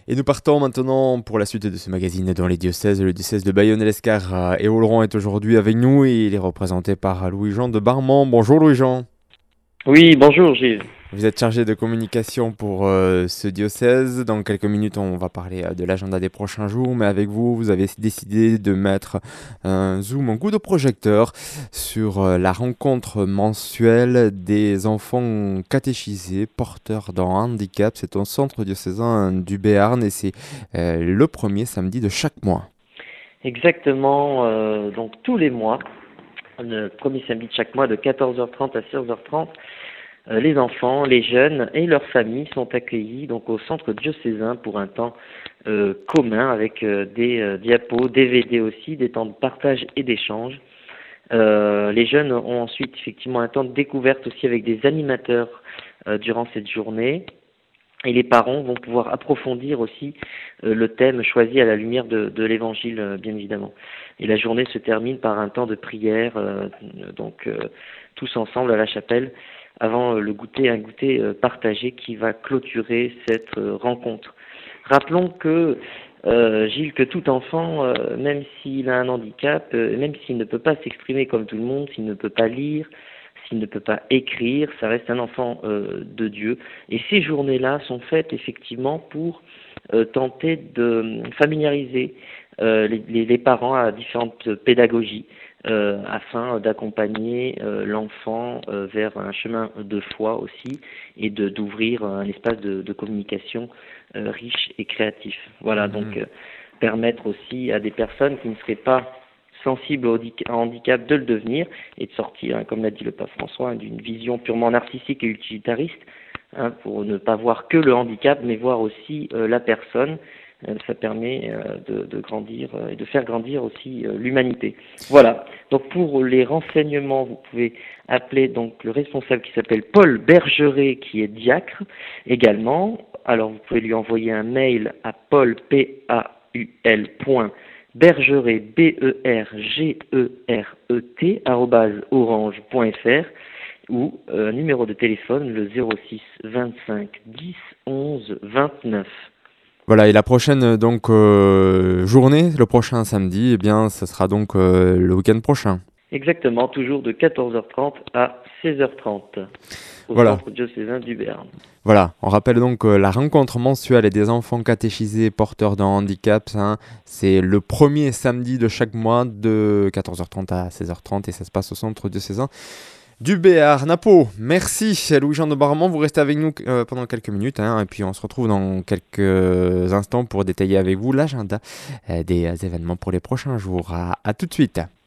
Et nous partons maintenant pour la suite de ce magazine dans les diocèses. Le diocèse de Bayonne et l'Escar et Oloron est aujourd'hui avec nous et il est représenté par Louis-Jean de Barmant. Bonjour Louis-Jean. Oui, bonjour Gilles. Vous êtes chargé de communication pour ce diocèse. Dans quelques minutes, on va parler de l'agenda des prochains jours. Mais avec vous, vous avez décidé de mettre un zoom, un coup de projecteur sur la rencontre mensuelle des enfants catéchisés porteurs d'un handicap. C'est au centre diocésain du Béarn et c'est le premier samedi de chaque mois. Exactement, donc tous les mois, le premier samedi de chaque mois de 14h30 à 16h30, les enfants, les jeunes et leurs familles sont accueillis donc au centre diocésain pour un temps commun avec des diapos, DVD aussi, des temps de partage et d'échange. Les jeunes ont ensuite effectivement un temps de découverte aussi avec des animateurs durant cette journée. Et les parents vont pouvoir approfondir aussi le thème choisi à la lumière de l'Évangile, bien évidemment. Et la journée se termine par un temps de prière, tous ensemble à la chapelle, avant un goûter partagé qui va clôturer cette rencontre. Rappelons que, Gilles, que tout enfant, même s'il a un handicap, même s'il ne peut pas s'exprimer comme tout le monde, s'il ne peut pas lire, s'il ne peut pas écrire, ça reste un enfant de Dieu. Et ces journées-là sont faites effectivement pour tenter de familiariser les parents à différentes pédagogies afin d'accompagner l'enfant vers un chemin de foi aussi et d'ouvrir un espace de communication riche et créatif. Voilà, donc Mhm. permettre aussi à des personnes qui ne seraient pas sensibles au handicap de le devenir et de sortir, hein, comme l'a dit le pape François, hein, d'une vision purement narcissique et utilitariste, hein, pour ne pas voir que le handicap, mais voir aussi la personne. Ça permet de grandir et de faire grandir aussi l'humanité. Voilà. Donc pour les renseignements, vous pouvez appeler donc le responsable qui s'appelle Paul Bergeret, qui est diacre également. Alors vous pouvez lui envoyer un mail à paul.bergeret, bergeret, @orange.fr ou un numéro de téléphone, le 06 25 10 11 29. Voilà, et la prochaine journée, le prochain samedi, eh bien, ce sera donc le week-end prochain. Exactement, toujours de 14h30 à 16h30 au Voilà, centre diocésain du Béarn. voilà. On rappelle donc la rencontre mensuelle des enfants catéchisés porteurs d'un handicap, hein, c'est le premier samedi de chaque mois de 14h30 à 16h30 et ça se passe au centre diocésain du Béarn. Napo, merci Louis-Jean de Barmant, vous restez avec nous pendant quelques minutes hein, et puis on se retrouve dans quelques instants pour détailler avec vous l'agenda des événements pour les prochains jours. À tout de suite.